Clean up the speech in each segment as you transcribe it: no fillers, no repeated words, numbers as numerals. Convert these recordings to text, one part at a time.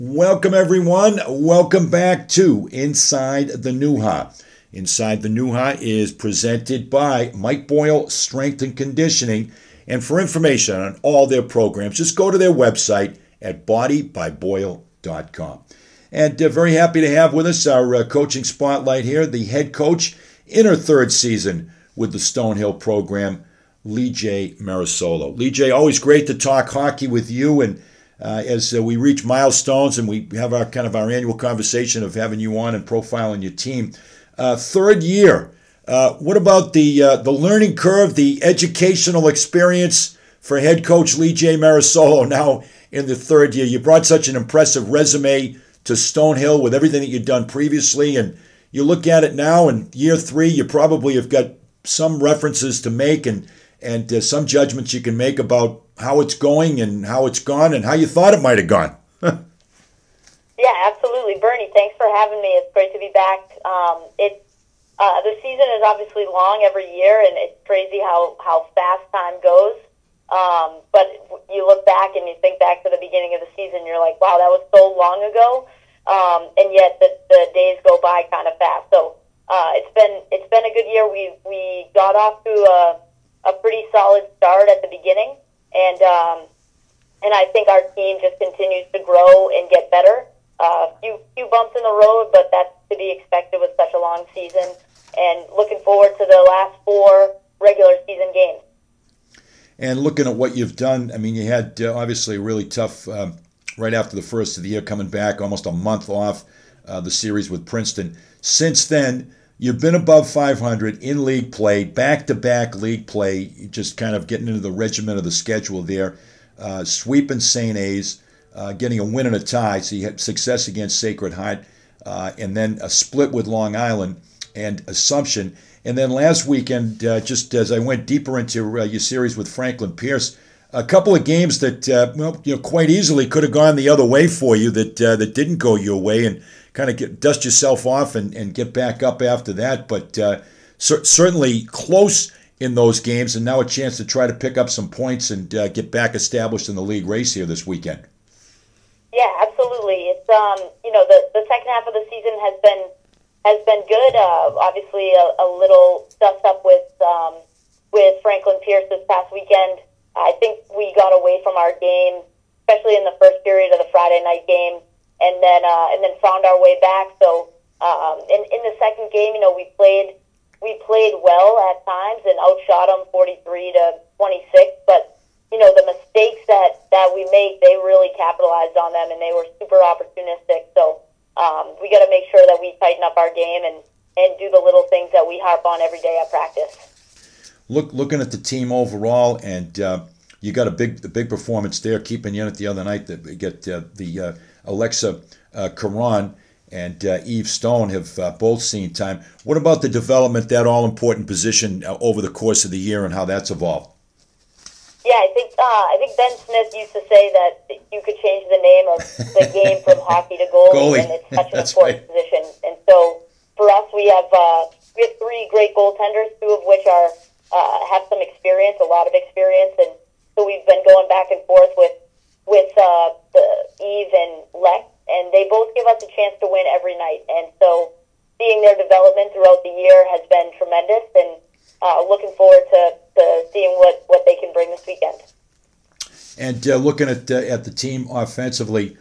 Welcome, everyone. Welcome back to Inside the Nuha. Inside the Nuha is presented by Mike Boyle Strength and Conditioning. And for information on all their programs, just go to their website at bodybyboyle.com. And very happy to have with us our coaching spotlight here, the head coach in her third season with the Stonehill program, Lee J. Marisolo. Lee J., always great to talk hockey with you, and as we reach milestones and we have our annual conversation of having you on and profiling your team. Third year, what about the learning curve, the educational experience for head coach Lee J. Marisolo now in the third year? You brought such an impressive resume to Stonehill with everything that you'd done previously, and you look at it now in year three, you probably have got some references to make and some judgments you can make about how it's going and how it's gone and how you thought it might have gone. Yeah, absolutely. Bernie, thanks for having me. It's great to be back. The season is obviously long every year, and it's crazy how fast time goes. But you look back and you think back to the beginning of the season, you're like, wow, that was so long ago. And yet the days go by kind of fast. So it's been a good year. We got off to a pretty solid start at the beginning, and I think our team just continues to grow and get better. A few bumps in the road, but that's to be expected with such a long season. And looking forward to the last 4 regular season games. And looking at what you've done, I mean, you had obviously really tough right after the first of the year, coming back almost a month off the series with Princeton. Since then, you've been above 500 in league play, back-to-back league play, just kind of getting into the regimen of the schedule there, sweeping St. A's, getting a win and a tie, so you had success against Sacred Heart, and then a split with Long Island and Assumption. And then last weekend, just as I went deeper into your series with Franklin Pierce, a couple of games that quite easily could have gone the other way for you that didn't go your way, and kind of dust yourself off and get back up after that. But certainly close in those games, and now a chance to try to pick up some points and get back established in the league race here this weekend. Yeah, absolutely. It's the second half of the season has been good. Obviously, a little dust up with Franklin Pierce this past weekend. I think we got away from our game, especially in the first period of the Friday night game, and then found our way back. So in the second game, we played well at times and outshot them 43-26. But the mistakes that we make, they really capitalized on them, and they were super opportunistic. So we got to make sure that we tighten up our game and do the little things that we harp on every day at practice. Looking at the team overall, and you got a big performance there, keeping you in it the other night. That we get the Alexa Caron and Eve Stone have both seen time. What about the development, that all-important position over the course of the year, and how that's evolved? Yeah, I think Ben Smith used to say that you could change the name of the game from hockey to goalie, and it's such an important position. And so for us, we have 3 great goaltenders, 2 of which are have some experience, a lot of experience, and so we've been going back and forth with the Eve and Lex, and they both give us a chance to win every night. And so seeing their development throughout the year has been tremendous, and looking forward to seeing what they can bring this weekend. And looking at the team offensively,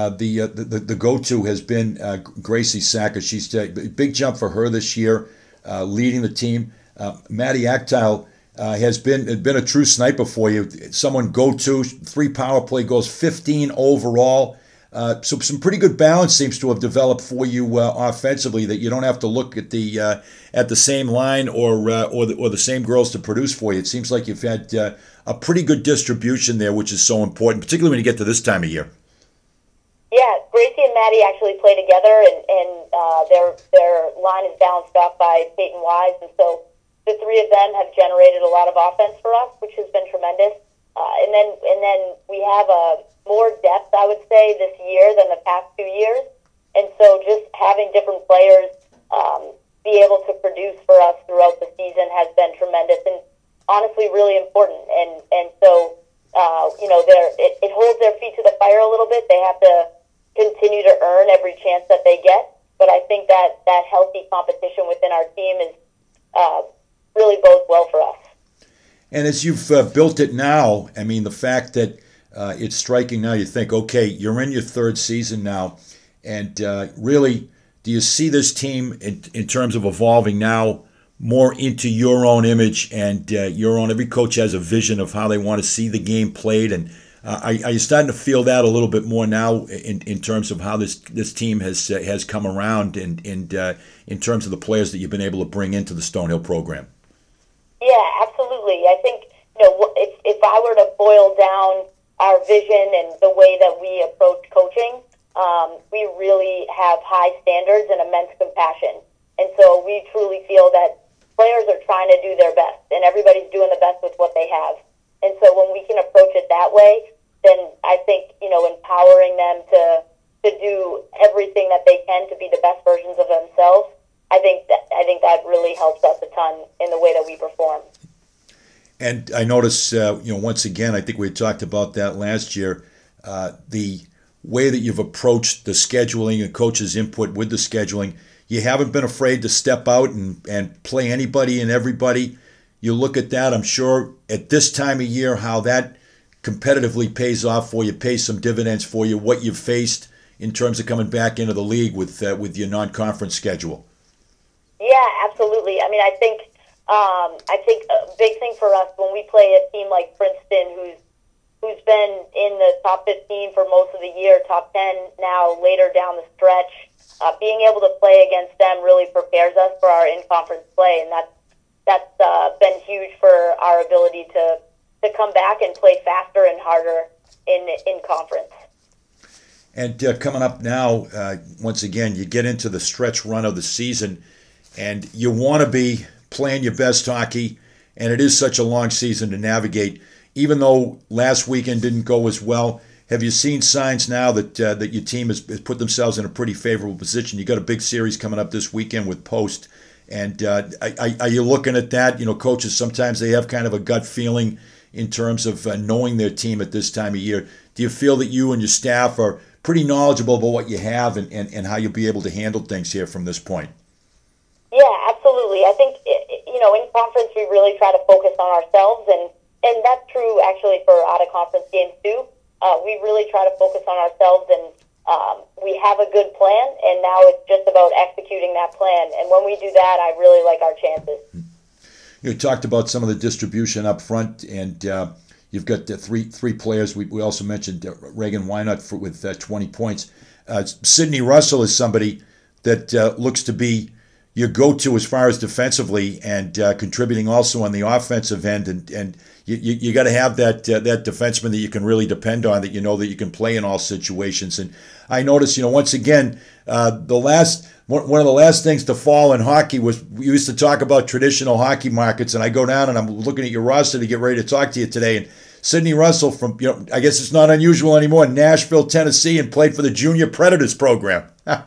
the go-to has been Gracie Sacker. She's a big jump for her this year, leading the team. Maddie Actile has been a true sniper for you. Someone go-to, 3 power play goals, 15 overall. So some pretty good balance seems to have developed for you offensively, that you don't have to look at the same line or the same girls to produce for you. It seems like you've had a pretty good distribution there, which is so important, particularly when you get to this time of year. Yeah, Gracie and Maddie actually play together, and their line is balanced out by Peyton Wise, and so the 3 of them have generated a lot of offense for us, which has been tremendous. And then we have more depth, I would say, this year than the past 2 years. And so just having different players be able to produce for us throughout the season has been tremendous and honestly really important. And so, it holds their feet to the fire a little bit. They have to earn every chance that they get. But I think that healthy competition within our team is really bodes well for us. And as you've built it now, I mean, the fact that it's striking now, you think, okay, you're in your third season now, and really, do you see this team in terms of evolving now more into your own image and your own? Every coach has a vision of how they want to see the game played, and are you starting to feel that a little bit more now in terms of how this team has come around and in terms of the players that you've been able to bring into the Stonehill program? Yeah, absolutely. I think, if I were to boil down our vision and the way that we approach coaching, we really have high standards and immense compassion. And so we truly feel that players are trying to do their best, and everybody's doing the best with what they have. And so when we can approach it that way, then I think, empowering them to do everything that they can to be the best versions of themselves, I think that really helps us a ton in the way that we perform. And I notice, once again, I think we talked about that last year, the way that you've approached the scheduling and coaches' input with the scheduling. You haven't been afraid to step out and play anybody and everybody. You look at that, I'm sure, at this time of year, how that competitively pays off for you, pays some dividends for you, what you've faced in terms of coming back into the league with your non-conference schedule. Yeah, absolutely. I mean, I think a big thing for us when we play a team like Princeton, who's been in the top 15 for most of the year, top 10 now later down the stretch, being able to play against them really prepares us for our in-conference play, and that's been huge for our ability to come back and play faster and harder in conference. And coming up now, once again, you get into the stretch run of the season, and you want to be playing your best hockey, and it is such a long season to navigate. Even though last weekend didn't go as well, have you seen signs now that your team has put themselves in a pretty favorable position? You got a big series coming up this weekend with Post, and are you looking at that? Coaches, sometimes they have kind of a gut feeling in terms of knowing their team at this time of year. Do you feel that you and your staff are pretty knowledgeable about what you have and how you'll be able to handle things here from this point? Yeah, absolutely. I think, in conference we really try to focus on ourselves, and that's true actually for out-of-conference games too. We really try to focus on ourselves, and we have a good plan, and now it's just about executing that plan. And when we do that, I really like our chances. You talked about some of the distribution up front, and you've got three players. We also mentioned Reagan Wynot with 20 points. Sydney Russell is somebody that looks to be your go-to as far as defensively and contributing also on the offensive end, and you got to have that defenseman that you can really depend on, that that you can play in all situations. And I noticed, once again, one of the last things to fall in hockey was we used to talk about traditional hockey markets, and I go down and I'm looking at your roster to get ready to talk to you today, and Sydney Russell from, I guess it's not unusual anymore, Nashville, Tennessee, and played for the Junior Predators program.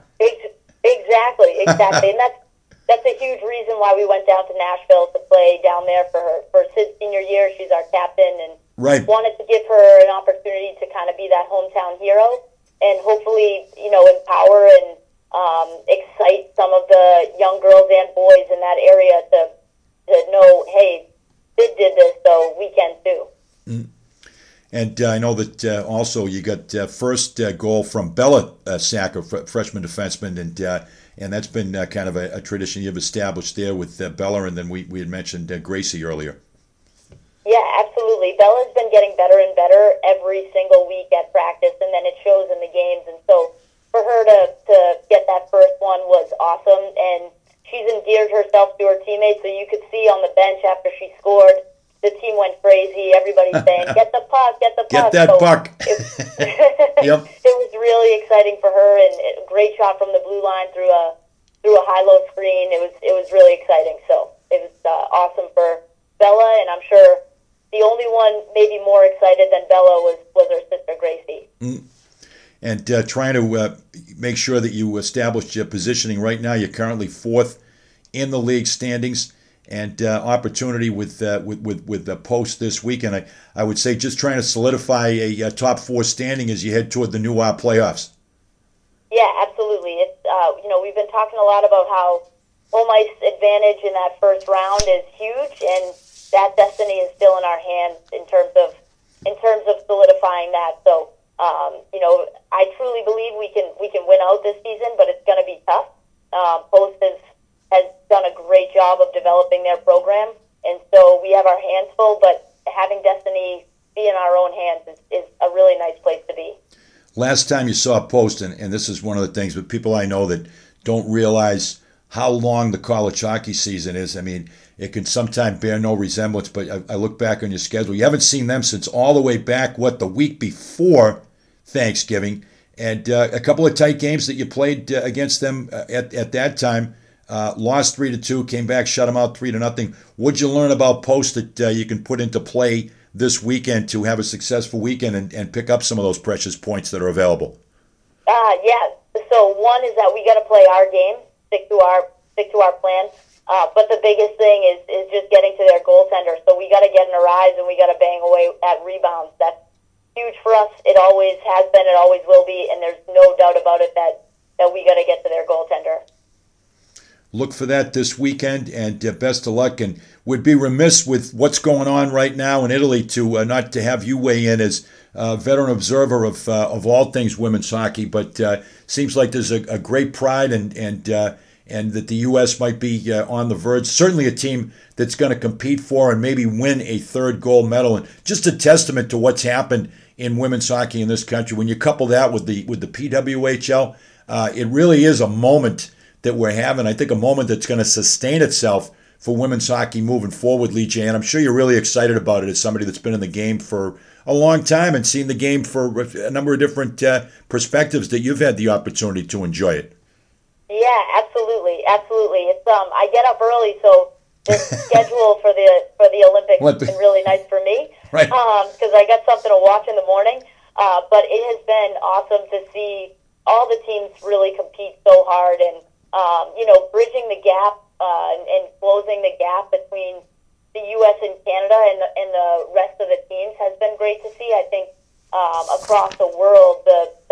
Exactly, and that's a huge reason why we went down to Nashville to play down there for Sid's senior year. She's our captain, and right. Wanted to give her an opportunity to kind of be that hometown hero, and hopefully, empower and excite some of the young girls and boys in that area to know, hey, Sid did this, so we can too. Mm. And I know that also you got first goal from Bella Sacker, freshman defenseman, and that's been kind of a tradition you've established there with Bella, and then we had mentioned Gracie earlier. Yeah, absolutely. Bella's been getting better and better every single week at practice, and then it shows in the games. And so for her to get that first one was awesome, and she's endeared herself to her teammates. So you could see on the bench after she scored, the team went crazy. Everybody's saying, "Get the puck, get the puck." Get that puck. Yep. It was really exciting for her, and a great shot from the blue line through a high-low screen. It was really exciting. So it was awesome for Bella, and I'm sure the only one maybe more excited than Bella was her sister Gracie. Mm. And trying to make sure that you establish your positioning. Right now, you're currently fourth in the league standings, and opportunity with the Post this weekend. I would say just trying to solidify a top four standing as you head toward the new playoffs. Yeah, Yeah, absolutely. It's we've been talking a lot about how home ice advantage in that first round is huge, and that destiny is still in our hands in terms of solidifying that. So, I truly believe we can win out this season, but it's going to be tough. Post has done a great job of developing their program, and so we have our hands full. But having destiny be in our own hands is a really nice place to be. Last time you saw a post, and this is one of the things, but people I know that don't realize how long the college hockey season is. I mean, it can sometimes bear no resemblance, but I look back on your schedule. You haven't seen them since all the way back, the week before Thanksgiving, and a couple of tight games that you played against them at that time. Lost 3-2, came back, shut them out 3-0. What'd you learn about post that you can put into play this weekend to have a successful weekend and pick up some of those precious points that are available? Yeah. So one is that we got to play our game, stick to our plan. But the biggest thing is just getting to their goaltender. So we got to get in their eyes and we got to bang away at rebounds. That's huge for us. It always has been. It always will be. And there's no doubt about it that we got to get to their goaltender. Look for that this weekend, and best of luck. And would be remiss with what's going on right now in Italy to not to have you weigh in as a veteran observer of all things women's hockey. But seems like there's a great pride and that the U.S. might be on the verge. Certainly a team that's going to compete for and maybe win a third gold medal, and just a testament to what's happened in women's hockey in this country. When you couple that with the PWHL, it really is a moment that we're having. I think a moment that's going to sustain itself for women's hockey moving forward, Lee J. And I'm sure you're really excited about it as somebody that's been in the game for a long time and seen the game for a number of different perspectives that you've had the opportunity to enjoy it. Yeah, absolutely, absolutely. It's I get up early, so the schedule for the Olympics has been really nice for me, right? Because I got something to watch in the morning. But it has been awesome to see all the teams really compete so hard, and bridging the gap and closing the gap between the U.S. and Canada and the rest of the teams has been great to see. I think across the world,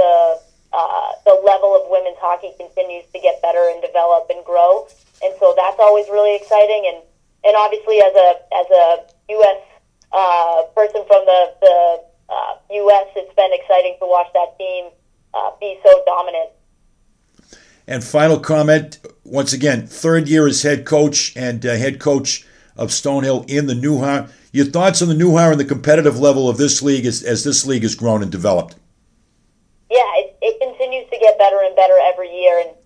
the level of women's hockey continues to get better and develop and grow, and so that's always really exciting. And obviously, as a U.S. Person from the U.S., it's been exciting to watch that team be so dominant. And final comment, once again, third year as head coach and head coach of Stonehill in the Newha. Your thoughts on the Newha and the competitive level of this league as this league has grown and developed? Yeah, it continues to get better and better every year, and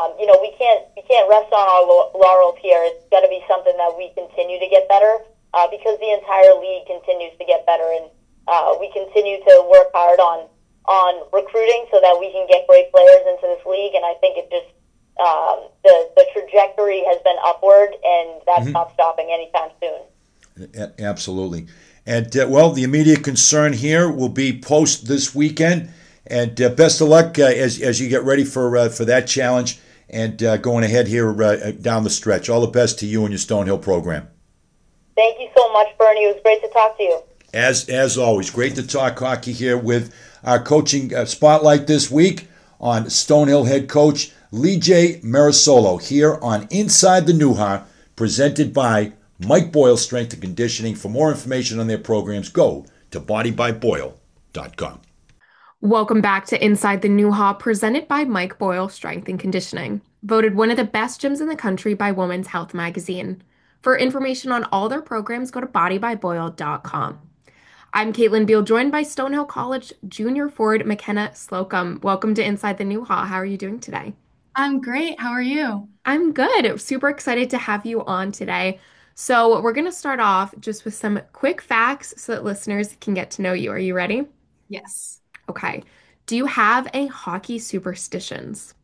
we can't rest on our laurels here. It's got to be something that we continue to get better because the entire league continues to get better, and we continue to work hard on recruiting so that we can get great players into this league. And I think it just the trajectory has been upward, and that's not stopping anytime soon. Absolutely. And the immediate concern here will be post this weekend. And best of luck as you get ready for that challenge and going ahead here down the stretch. All the best to you and your Stonehill program. Thank you so much, Bernie. It was great to talk to you. As always, great to talk hockey here with our coaching spotlight this week on Stonehill head coach Lee J. Marisolo here on Inside the Newha, presented by Mike Boyle Strength and Conditioning. For more information on their programs, go to bodybyboyle.com. Welcome back to Inside the Newha, presented by Mike Boyle Strength and Conditioning, voted one of the best gyms in the country by Women's Health Magazine. For information on all their programs, go to bodybyboyle.com. I'm Caitlin Beal, joined by Stonehill College junior forward McKenna Slocum. Welcome to Inside the Newha. How are you doing today? I'm great. How are you? I'm good. Super excited to have you on today. So we're going to start off just with some quick facts so that listeners can get to know you. Are you ready? Yes. Okay. Do you have any hockey superstitions?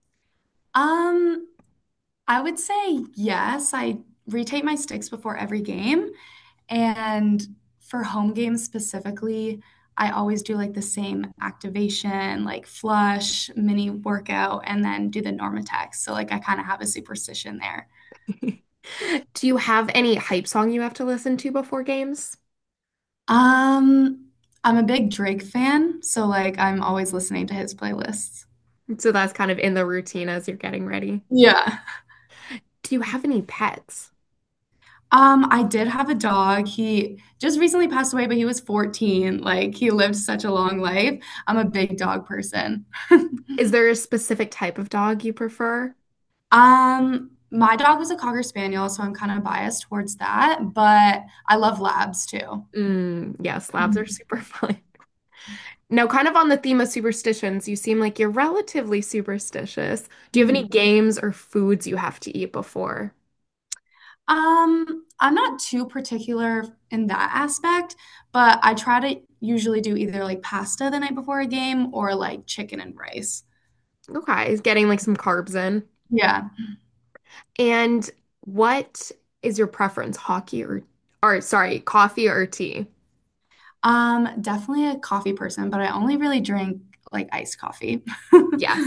I would say yes. I retape my sticks before every game. And for home games specifically, I always do like the same activation, like flush, mini workout, and then do the Normatex. So like I kind of have a superstition there. Do you have any hype song you have to listen to before games? I'm a big Drake fan, so like I'm always listening to his playlists. So that's kind of in the routine as you're getting ready. Yeah. Do you have any pets? I did have a dog. He just recently passed away, but he was 14. Like he lived such a long life. I'm a big dog person. Is there a specific type of dog you prefer? My dog was a Cocker Spaniel, so I'm kind of biased towards that, but I love labs too. Yes, labs are super fun. Now, kind of on the theme of superstitions, you seem like you're relatively superstitious. Do you have any Mhm. games or foods you have to eat before? I'm not too particular in that aspect, but I try to usually do either like pasta the night before a game or like chicken and rice. Okay, getting like some carbs in. Yeah. And what is your preference, or sorry, coffee or tea? Definitely a coffee person, but I only really drink like iced coffee. Yes.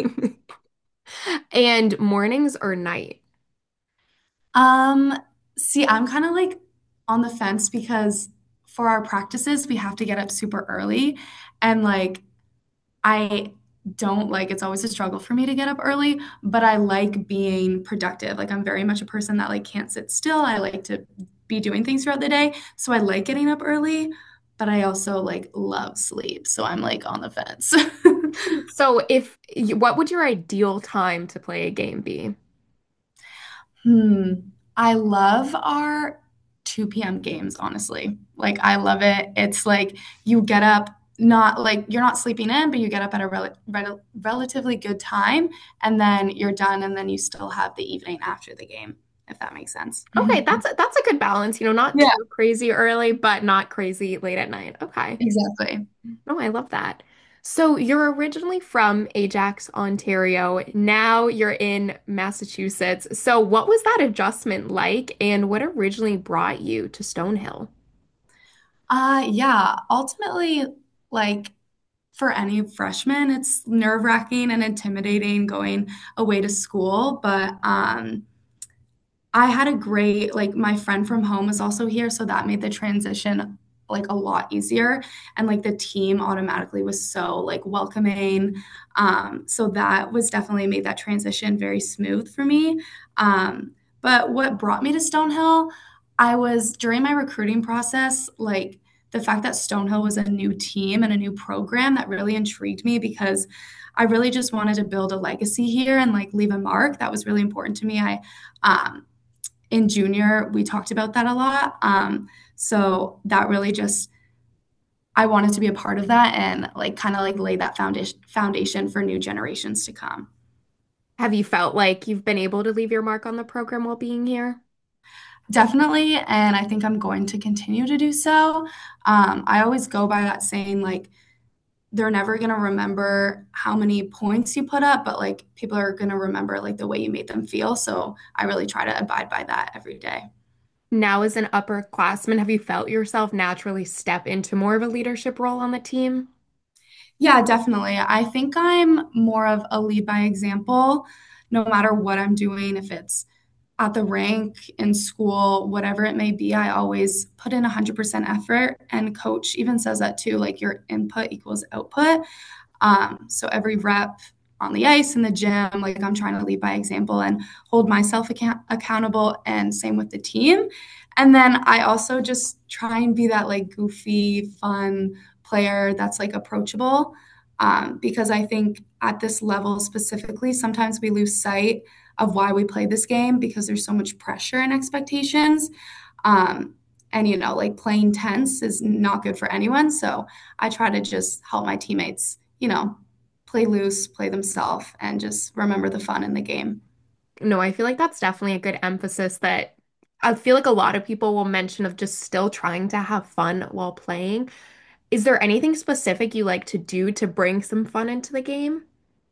And mornings or night? Um, See, I'm kind of like on the fence because for our practices, we have to get up super early. And like, I don't like it's always a struggle for me to get up early, but I like being productive. Like, I'm very much a person that like can't sit still. I like to be doing things throughout the day. So I like getting up early, but I also like love sleep. So I'm like on the fence. So what would your ideal time to play a game be? Hmm. I love our 2 p.m. games, honestly. Like, I love it. It's like you get up, not like you're not sleeping in, but you get up at a relatively good time, and then you're done, and then you still have the evening after the game, if that makes sense. Okay, that's a good balance, not Yeah, too crazy early, but not crazy late at night. Okay. exactly. No, I love that. So you're originally from Ajax, Ontario. Now you're in Massachusetts. So what was that adjustment like, and what originally brought you to Stonehill? Yeah, ultimately, like for any freshman, it's nerve-wracking and intimidating going away to school, but I had a great, like, my friend from home was also here, so that made the transition like a lot easier. And like the team automatically was so like welcoming. So that was definitely made that transition very smooth for me. But what brought me to Stonehill, I was during my recruiting process, like the fact that Stonehill was a new team and a new program that really intrigued me because I really just wanted to build a legacy here and like leave a mark. That was really important to me. Um, in junior, we talked about that a lot. So that really just, I wanted to be a part of that and like kind of like lay that foundation for new generations to come. Have you felt like you've been able to leave your mark on the program while being here? Definitely, and I think I'm going to continue to do so. I always go by that saying like they're never going to remember how many points you put up, but like people are going to remember like the way you made them feel. So I really try to abide by that every day. Now, as an upperclassman, have you felt yourself naturally step into more of a leadership role on the team? Yeah, definitely. I think I'm more of a lead by example, no matter what I'm doing, if it's at the rank, in school, whatever it may be. I always put in 100% effort, and coach even says that too, like your input equals output. So every rep on the ice in the gym, like I'm trying to lead by example and hold myself accountable, and same with the team. And then I also just try and be that like goofy, fun player that's like approachable. Because I think at this level specifically, sometimes we lose sight of why we play this game because there's so much pressure and expectations. Um, and like playing tense is not good for anyone. So I try to just help my teammates, play loose, play themselves, and just remember the fun in the game. No, I feel like that's definitely a good emphasis that I feel like a lot of people will mention of just still trying to have fun while playing. Is there anything specific you like to do to bring some fun into the game?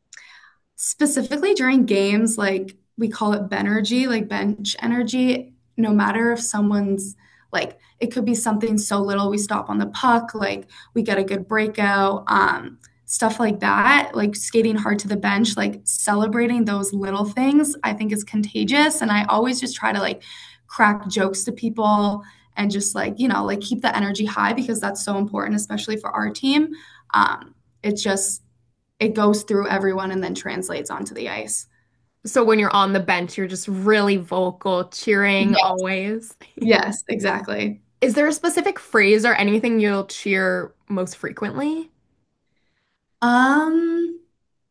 Specifically during games, like we call it Benergy, like bench energy, no matter if someone's like, it could be something so little we stop on the puck, like we get a good breakout, stuff like that, like skating hard to the bench, like celebrating those little things, I think is contagious. And I always just try to like crack jokes to people and just like, like keep the energy high because that's so important, especially for our team. It's just it goes through everyone and then translates onto the ice. So when you're on the bench, you're just really vocal, cheering Yes, always. yes, exactly. Is there a specific phrase or anything you'll cheer most frequently? Um,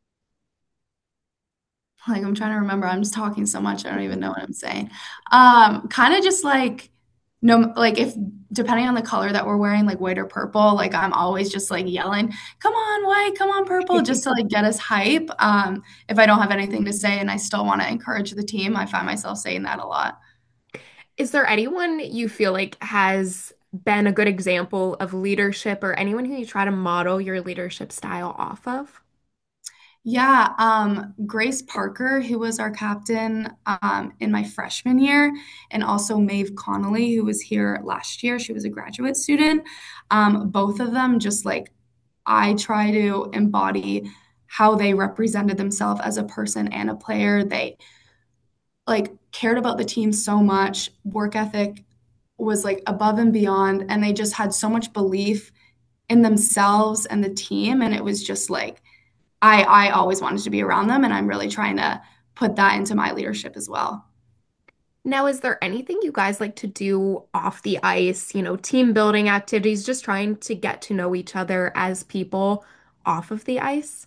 like I'm trying to remember. I'm just talking so much, I don't even know what I'm saying. Kind of just like no, like if depending on the color that we're wearing, like white or purple, like I'm always just like yelling, "Come on, white! Come on, purple!" just to like get us hype. If I don't have anything to say and I still want to encourage the team, I find myself saying that a lot. Is there anyone you feel like has been a good example of leadership or anyone who you try to model your leadership style off of? Yeah, Grace Parker, who was our captain in my freshman year, and also Maeve Connolly, who was here last year. She was a graduate student. Both of them just like I try to embody how they represented themselves as a person and a player. They like cared about the team so much. Work ethic was like above and beyond, and they just had so much belief in themselves and the team. And it was just like I always wanted to be around them, and I'm really trying to put that into my leadership as well. Now, is there anything you guys like to do off the ice, team building activities, just trying to get to know each other as people off of the ice?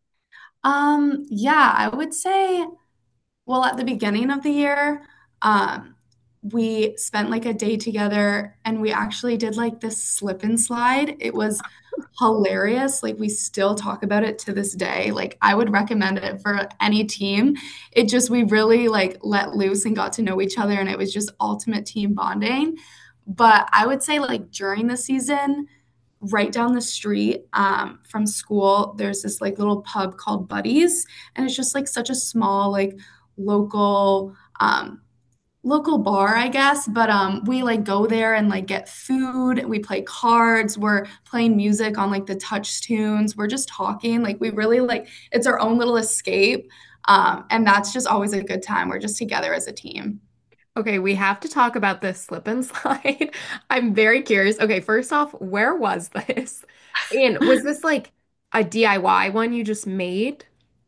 Yeah, I would say, well, at the beginning of the year, um, we spent like a day together and we actually did like this slip and slide. It was hilarious. Like we still talk about it to this day. Like I would recommend it for any team. It just we really like let loose and got to know each other and it was just ultimate team bonding. But I would say like during the season, right down the street from school, there's this like little pub called Buddies, and it's just like such a small like local local bar, I guess. But we like go there and like get food. We play cards. We're playing music on like the touch tunes. We're just talking. Like we really like it's our own little escape. And that's just always a good time. We're just together as a team. Okay, we have to talk about this slip and slide. I'm very curious. Okay, first off, where was this? And was this like a DIY one you just made?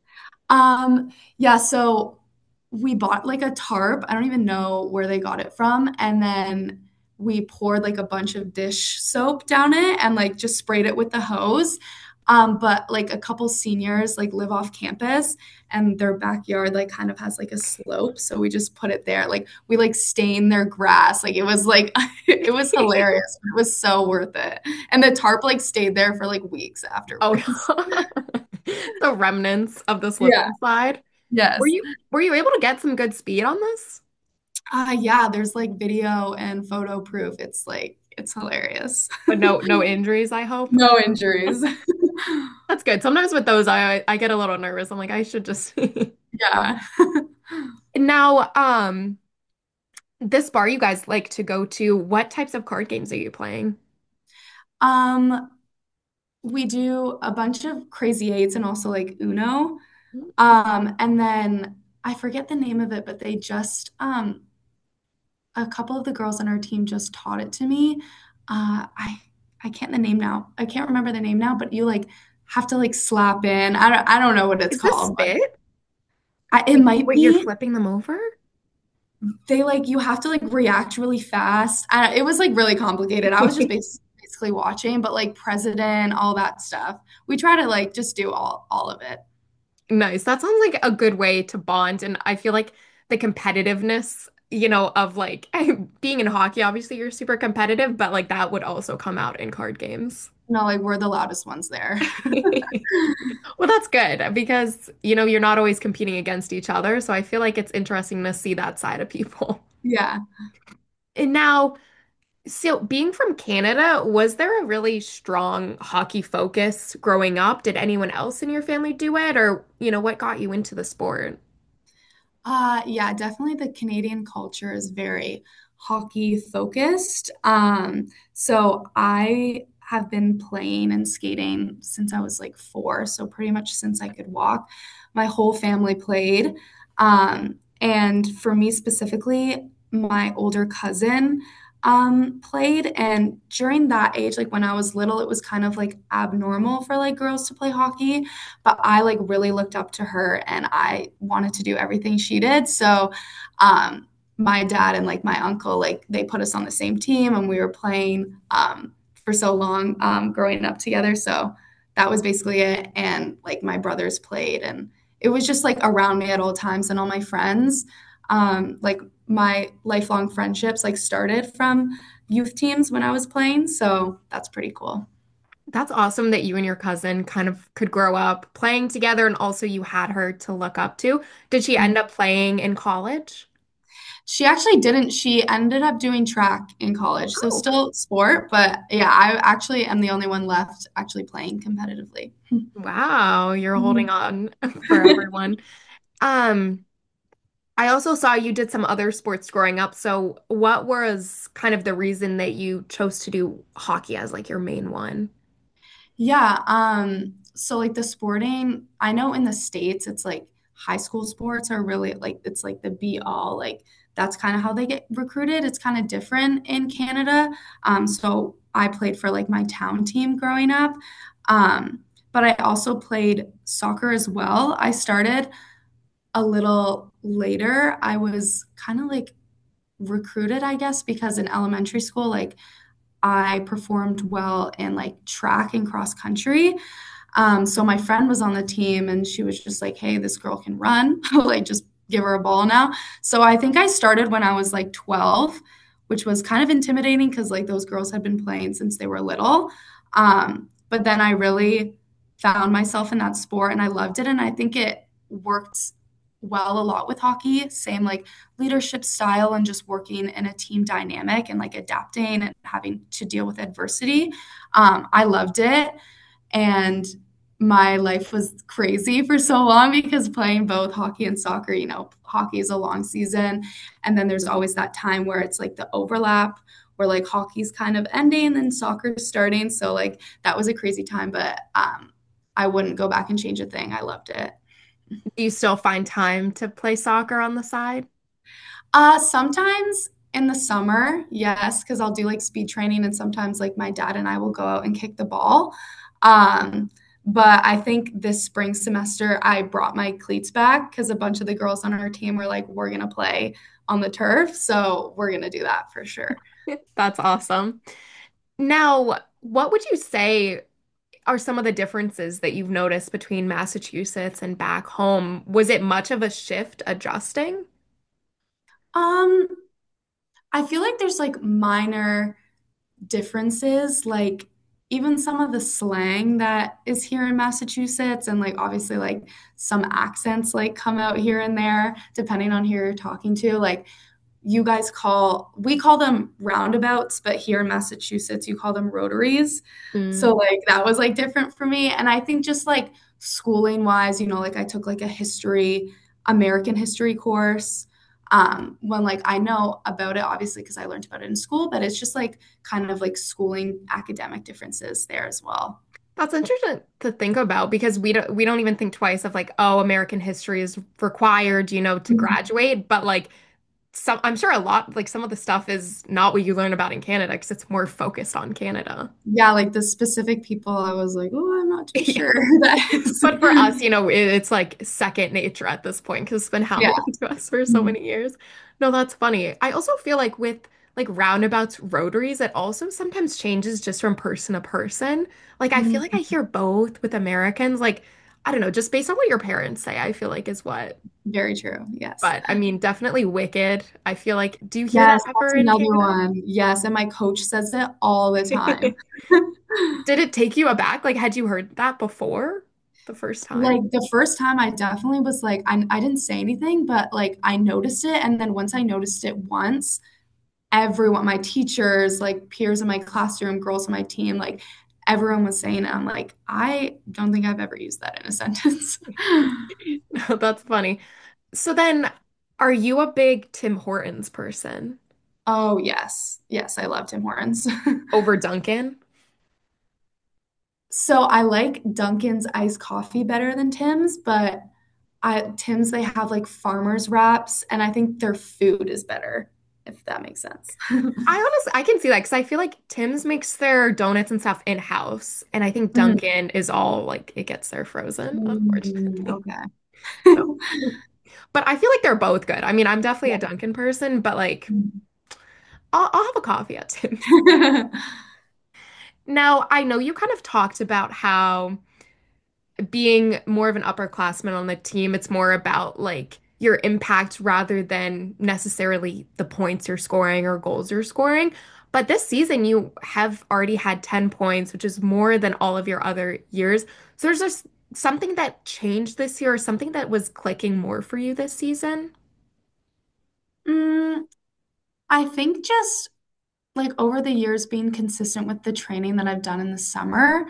Yeah, so we bought like a tarp. I don't even know where they got it from. And then we poured like a bunch of dish soap down it and like just sprayed it with the hose. But like a couple seniors like live off campus and their backyard like kind of has like a slope. So we just put it there. Like we like stained their grass. Like it was like it was hilarious. It was so worth it. And the tarp like stayed there for like weeks Oh afterwards. no. The remnants of the slip Yeah. and slide. Were Yes. you able to get some good speed on this? Yeah, there's like video and photo proof. It's like it's hilarious. But no injuries, I hope. No injuries. That's good. Sometimes with those, I get a little nervous. I'm like, I should just. Yeah. Now, this bar you guys like to go to, what types of card games are you playing? Um, we do a bunch of Crazy Eights and also like Uno. And then I forget the name of it, but they just a couple of the girls on our team just taught it to me. I can't the name now. I can't remember the name now, but you like have to like slap in. I don't know what it's Is this called, but spit? it might Wait, you're be. flipping them over? They like you have to like react really fast. It was like really complicated. I was just basically watching, but like president, all that stuff. We try to like just do all of it. Nice. That sounds like a good way to bond. And I feel like the competitiveness, of like being in hockey, obviously you're super competitive, but like that would also come out in card games. No, like we're the loudest ones there. Well, that's good because, you're not always competing against each other. So I feel like it's interesting to see that side of people. Yeah. And now, so being from Canada, was there a really strong hockey focus growing up? Did anyone else in your family do it? Or, what got you into the sport? Yeah, definitely the Canadian culture is very hockey focused. So I have been playing and skating since I was like 4, so pretty much since I could walk. My whole family played. And for me specifically, my older cousin, played, and during that age, like when I was little, it was kind of like abnormal for like girls to play hockey, but I like really looked up to her and I wanted to do everything she did. So my dad and like my uncle, like they put us on the same team and we were playing for so long growing up together. So that was basically it. And like my brothers played, and it was just like around me at all times, and all my friends. Like my lifelong friendships like started from youth teams when I was playing, so that's pretty cool. That's awesome that you and your cousin kind of could grow up playing together and also you had her to look up to. Did she end up playing in college? She actually didn't. She ended up doing track in college, so Oh, still sport, but yeah, I actually am the only one left actually playing competitively. wow, you're holding Mhm. on for everyone. Um, I also saw you did some other sports growing up. So what was kind of the reason that you chose to do hockey as like your main one? Yeah, so like the sporting, I know in the States it's like high school sports are really like it's like the be all, like that's kind of how they get recruited. It's kind of different in Canada. So I played for like my town team growing up. But I also played soccer as well. I started a little later. I was kind of like recruited, I guess, because in elementary school, like I performed well in like track and cross country. So my friend was on the team and she was just like, hey, this girl can run. Like, just give her a ball now. So I think I started when I was like 12, which was kind of intimidating because like those girls had been playing since they were little. But then I really found myself in that sport and I loved it. And I think it worked well a lot with hockey. Same like leadership style and just working in a team dynamic and like adapting and having to deal with adversity. I loved it. And my life was crazy for so long because playing both hockey and soccer, hockey is a long season. And then there's always that time where it's like the overlap where like hockey's kind of ending and soccer's starting. So like that was a crazy time, but I wouldn't go back and change a thing. I loved it. Do you still find time to play soccer on the side? Sometimes in the summer, yes, because I'll do like speed training and sometimes like my dad and I will go out and kick the ball. Um, but I think this spring semester I brought my cleats back because a bunch of the girls on our team were like, we're gonna play on the turf, so we're gonna do that for sure. That's awesome. Now, what would you say are some of the differences that you've noticed between Massachusetts and back home? Was it much of a shift adjusting? Um, I feel like there's like minor differences, like even some of the slang that is here in Massachusetts, and like obviously like some accents like come out here and there depending on who you're talking to. Like we call them roundabouts, but here in Massachusetts you call them rotaries. Mm. So like that was like different for me. And I think just like schooling wise, like I took like a American history course. When like I know about it obviously because I learned about it in school, but it's just like kind of like schooling academic differences there as well. That's interesting to think about because we don't even think twice of like, oh, American history is required, to graduate, but like I'm sure a lot like some of the stuff is not what you learn about in Canada because it's more focused on Canada. Yeah, like the specific people, I was like, oh, I'm not too Yeah. sure who that is. But for us, it's like second nature at this point because it's been Yeah. happening to us for so Mhm. many years. No, that's funny. I also feel like with like roundabouts, rotaries, it also sometimes changes just from person to person. Like I feel like I Mhm. hear both with Americans, like I don't know, just based on what your parents say, I feel like is what. Very true. Yes. But I mean, definitely Wicked. I feel like, do you hear that Yes, that's ever in another Canada? one. Yes, and my coach says it all the time. Did it take you aback? Like, had you heard that before the first Like time? the first time I definitely was like I didn't say anything, but like I noticed it and then once I noticed it once, everyone, my teachers, like peers in my classroom, girls on my team, like everyone was saying it. I'm like, I don't think I've ever used that in a sentence. No, that's funny. So then, are you a big Tim Hortons person Oh, yes. Yes, I love Tim Hortons. over Dunkin'? So I like Dunkin's iced coffee better than Tim's, but Tim's they have like farmers wraps and I think their food is better. if that makes sense. I can see that because I feel like Tim's makes their donuts and stuff in-house, and I think Mm. Dunkin' is all like it gets there frozen, unfortunately. Okay. So, but I feel like they're both good. I mean, I'm definitely Yeah. a Dunkin' person, but like I'll have a coffee at Tim's. Now, I know you kind of talked about how being more of an upperclassman on the team, it's more about like your impact rather than necessarily the points you're scoring or goals you're scoring. But this season, you have already had 10 points, which is more than all of your other years. So there's just something that changed this year or something that was clicking more for you this season? Mm, I think just like over the years being consistent with the training that I've done in the summer,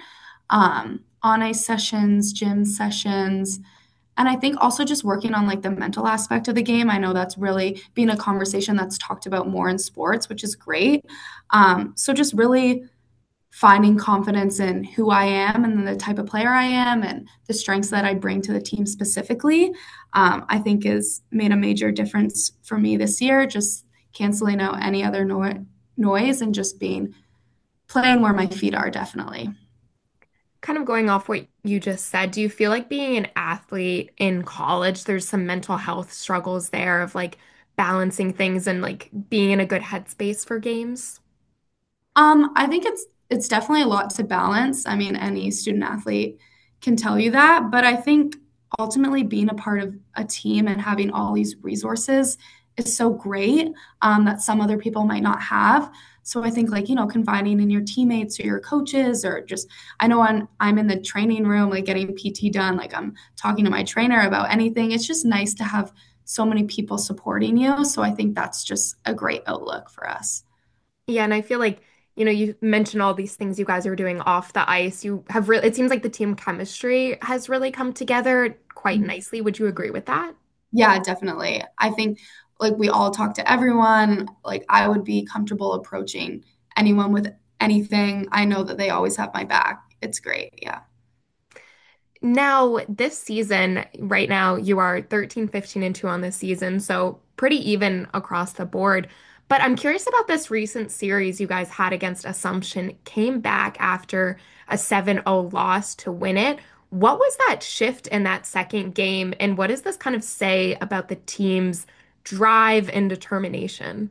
on ice sessions, gym sessions, and I think also just working on like the mental aspect of the game. I know that's really been a conversation that's talked about more in sports, which is great. So just really finding confidence in who I am and the type of player I am and the strengths that I bring to the team specifically, I think has made a major difference for me this year. Just canceling out any other noise and just being playing where my feet are, definitely. Kind of going off what you just said, do you feel like being an athlete in college, there's some mental health struggles there of like balancing things and like being in a good headspace for games? I think it's definitely a lot to balance. I mean, any student athlete can tell you that, but I think ultimately being a part of a team and having all these resources is so great, that some other people might not have. So I think like, confiding in your teammates or your coaches or just I know I'm in the training room like getting PT done, like I'm talking to my trainer about anything. It's just nice to have so many people supporting you. So I think that's just a great outlook for us. Yeah, and I feel like, you mentioned all these things you guys are doing off the ice. You have really, it seems like the team chemistry has really come together quite nicely. Would you agree with that? Yeah, definitely. I think like we all talk to everyone. Like I would be comfortable approaching anyone with anything. I know that they always have my back. It's great. Yeah. Now, this season, right now, you are 13, 15, and 2 on this season, so pretty even across the board. But I'm curious about this recent series you guys had against Assumption, came back after a 7-0 loss to win it. What was that shift in that second game, and what does this kind of say about the team's drive and determination?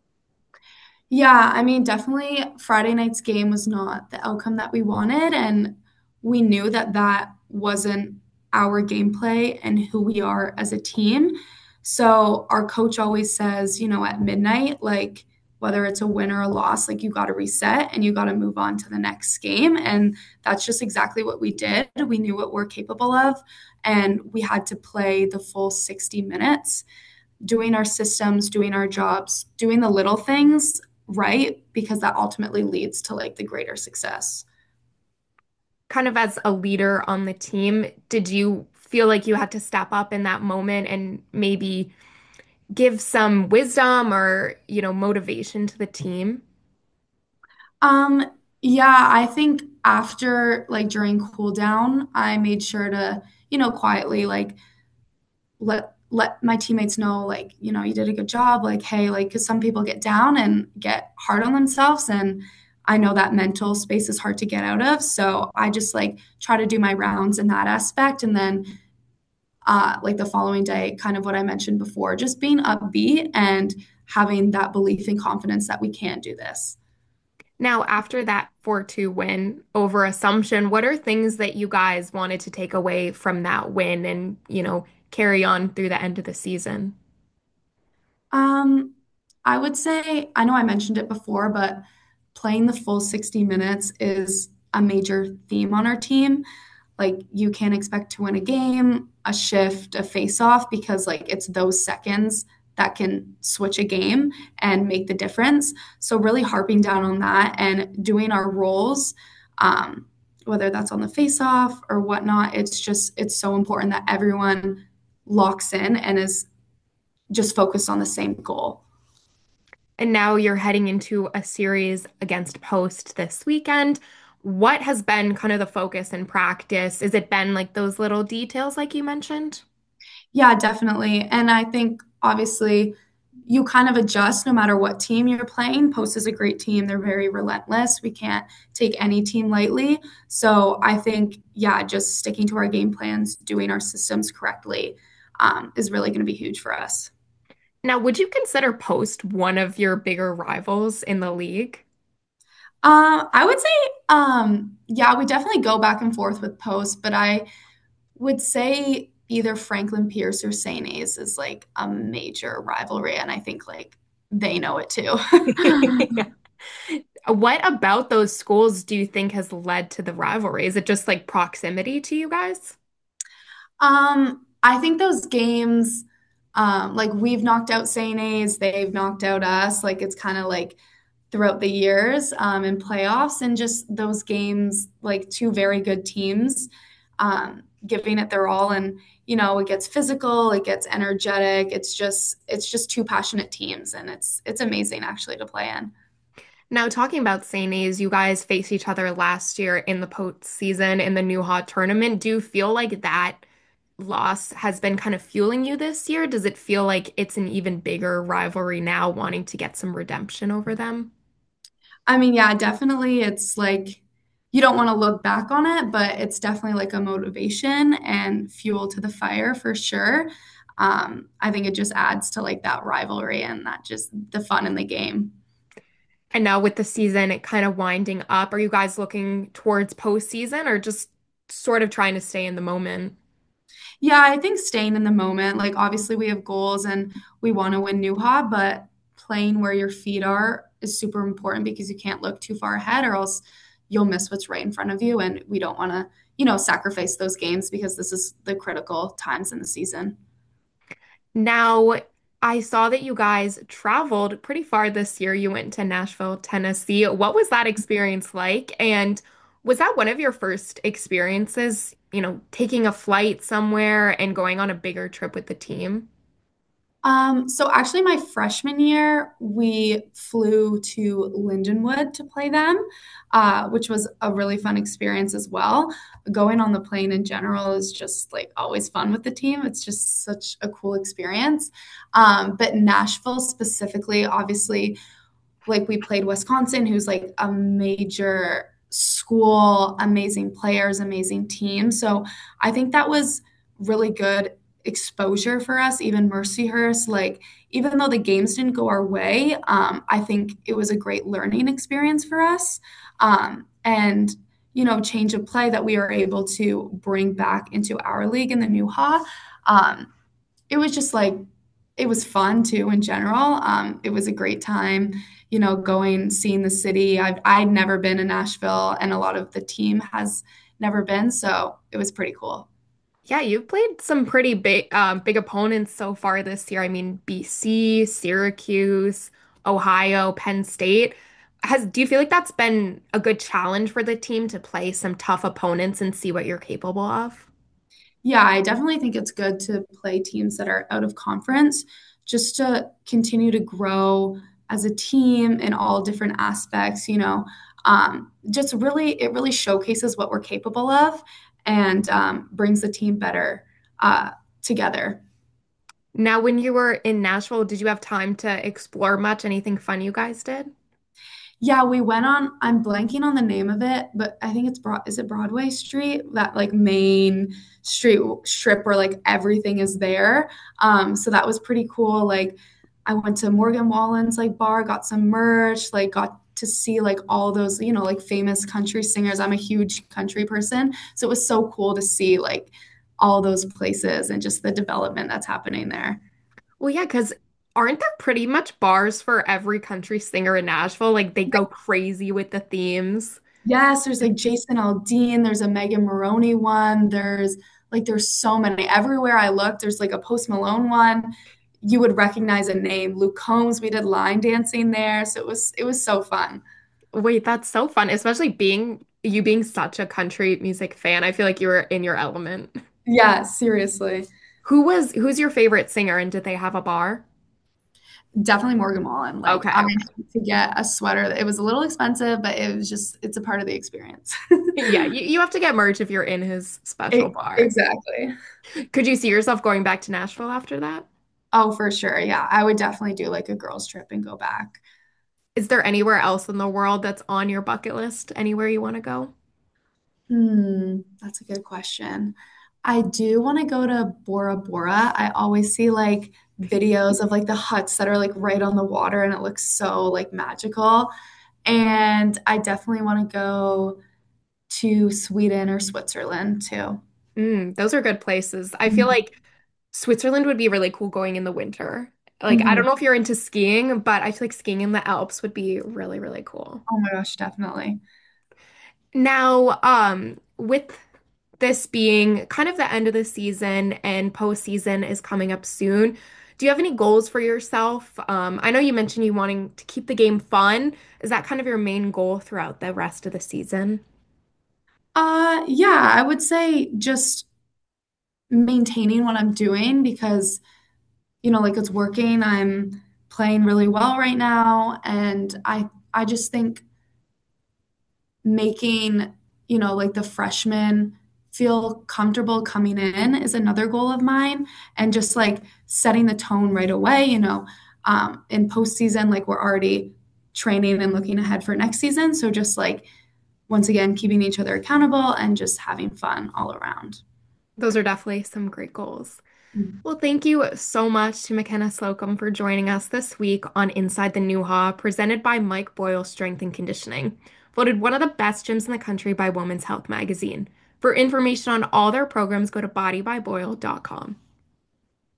Yeah, I mean, definitely Friday night's game was not the outcome that we wanted, and we knew that that wasn't our gameplay and who we are as a team. So our coach always says, at midnight, like whether it's a win or a loss, like you got to reset and you got to move on to the next game. And that's just exactly what we did. We knew what we're capable of, and we had to play the full 60 minutes doing our systems, doing our jobs, doing the little things right because that ultimately leads to like the greater success. Kind of as a leader on the team, did you feel like you had to step up in that moment and maybe give some wisdom or, motivation to the team? Um yeah, I think after like during cool down, I made sure to, quietly like let my teammates know like, you did a good job, like hey, like cuz some people get down and get hard on themselves and I know that mental space is hard to get out of. So I just like try to do my rounds in that aspect and then like the following day, kind of what I mentioned before, just being upbeat and having that belief and confidence that we can do this. Now, after that 4-2 win over Assumption, what are things that you guys wanted to take away from that win and, carry on through the end of the season? Um, I would say, I know I mentioned it before, but playing the full 60 minutes is a major theme on our team. Like you can't expect to win a game, a shift, a face off because like it's those seconds that can switch a game and make the difference. So really harping down on that and doing our roles, um, whether that's on the face off or whatnot, it's so important that everyone locks in and is just focused on the same goal. And now you're heading into a series against Post this weekend. What has been kind of the focus in practice? Has it been like those little details like you mentioned? Yeah, definitely. And I think obviously you kind of adjust no matter what team you're playing. Post is a great team. They're very relentless. We can't take any team lightly. So I think, yeah, just sticking to our game plans, doing our systems correctly, is really going to be huge for us. Now, would you consider Post one of your bigger rivals in the league? I would say, yeah, we definitely go back and forth with Post, but I would say either Franklin Pierce or St. A's is like a major rivalry, and I think like they know it too. What about those schools do you think has led to the rivalry? Is it just like proximity to you guys? I think those games, like we've knocked out St. A's, they've knocked out us. Like it's kind of like throughout the years in playoffs, and just those games, like two very good teams giving it their all. And it gets physical, it gets energetic. It's just two passionate teams, and it's amazing actually to play in. Now, talking about St. A's, you guys faced each other last year in the postseason in the New Hot tournament. Do you feel like that loss has been kind of fueling you this year? Does it feel like it's an even bigger rivalry now, wanting to get some redemption over them? I mean, yeah, definitely. It's like you don't want to look back on it, but it's definitely like a motivation and fuel to the fire for sure. I think it just adds to like that rivalry and that just the fun in the game. And now with the season it kind of winding up, are you guys looking towards postseason or just sort of trying to stay in the moment? Yeah, I think staying in the moment, like obviously we have goals and we want to win Nuha, but playing where your feet are is super important because you can't look too far ahead or else you'll miss what's right in front of you. And we don't want to, sacrifice those games because this is the critical times in the season. Now, I saw that you guys traveled pretty far this year. You went to Nashville, Tennessee. What was that experience like? And was that one of your first experiences, taking a flight somewhere and going on a bigger trip with the team? So actually my freshman year, we flew to Lindenwood to play them, which was a really fun experience as well. Going on the plane in general is just like always fun with the team. It's just such a cool experience. But Nashville specifically, obviously, like we played Wisconsin, who's like a major school, amazing players, amazing team. So I think that was really good exposure for us, even Mercyhurst. Like, even though the games didn't go our way, I think it was a great learning experience for us. And change of play that we were able to bring back into our league in the Nuha. It was just like it was fun too in general. It was a great time, going seeing the city. I'd never been in Nashville, and a lot of the team has never been, so it was pretty cool. Yeah, you've played some pretty big opponents so far this year. I mean, BC, Syracuse, Ohio, Penn State. Do you feel like that's been a good challenge for the team to play some tough opponents and see what you're capable of? Yeah, I definitely think it's good to play teams that are out of conference just to continue to grow as a team in all different aspects, just really, it really showcases what we're capable of and brings the team better uh, together. Now, when you were in Nashville, did you have time to explore much? Anything fun you guys did? Yeah, we went on, I'm blanking on the name of it, but I think is it Broadway Street? That like main street strip where like everything is there. So that was pretty cool. Like I went to Morgan Wallen's like bar, got some merch, like got to see like all those, like famous country singers. I'm a huge country person. So it was so cool to see like all those places and just the development that's happening there. Well, yeah, because aren't there pretty much bars for every country singer in Nashville? Like they go crazy with the themes. Yes, there's like Jason Aldean, there's a Megan Maroney one, there's so many. Everywhere I look, there's like a Post Malone one. You would recognize a name. Luke Combs, we did line dancing there. So it was so fun. Wait, that's so fun, especially being such a country music fan. I feel like you were in your element. Yeah, seriously. Who's your favorite singer and did they have a bar? Definitely Morgan Wallen. Like Okay, I okay. had to get a sweater. It was a little expensive, but it's a part of the experience. Yeah, you have to get merch if you're in his special bar. Exactly. Could you see yourself going back to Nashville after that? Oh, for sure. Yeah, I would definitely do like a girls' trip and go back. Is there anywhere else in the world that's on your bucket list? Anywhere you want to go? That's a good question. I do want to go to Bora Bora. I always see like videos of like the huts that are like right on the water and it looks so like magical. And I definitely want to go to Sweden or Switzerland too. Those are good places. I feel Mhm. like Switzerland would be really cool going in the winter. Like, I don't Mhm. know if you're into skiing, but I feel like skiing in the Alps would be really, really cool. Oh my gosh, definitely. Now, with this being kind of the end of the season and postseason is coming up soon, do you have any goals for yourself? I know you mentioned you wanting to keep the game fun. Is that kind of your main goal throughout the rest of the season? Yeah, I would say just maintaining what I'm doing because, like it's working. I'm playing really well right now, and I just think making, like the freshmen feel comfortable coming in is another goal of mine, and just like setting the tone right away, in postseason, like we're already training and looking ahead for next season. So just like once again, keeping each other accountable and just having fun all around. Those are definitely some great goals. Well, thank you so much to McKenna Slocum for joining us this week on Inside the New-Ha, presented by Mike Boyle Strength and Conditioning, voted one of the best gyms in the country by Women's Health magazine. For information on all their programs, go to bodybyboyle.com.